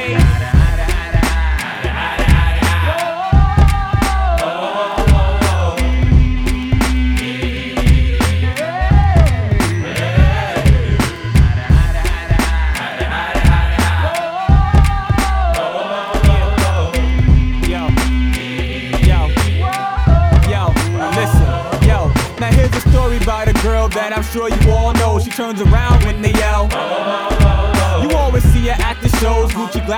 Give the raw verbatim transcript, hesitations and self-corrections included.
About a girl that I'm sure you all know. She turns around when they yell. You always see her at the shows, Gucci glasses.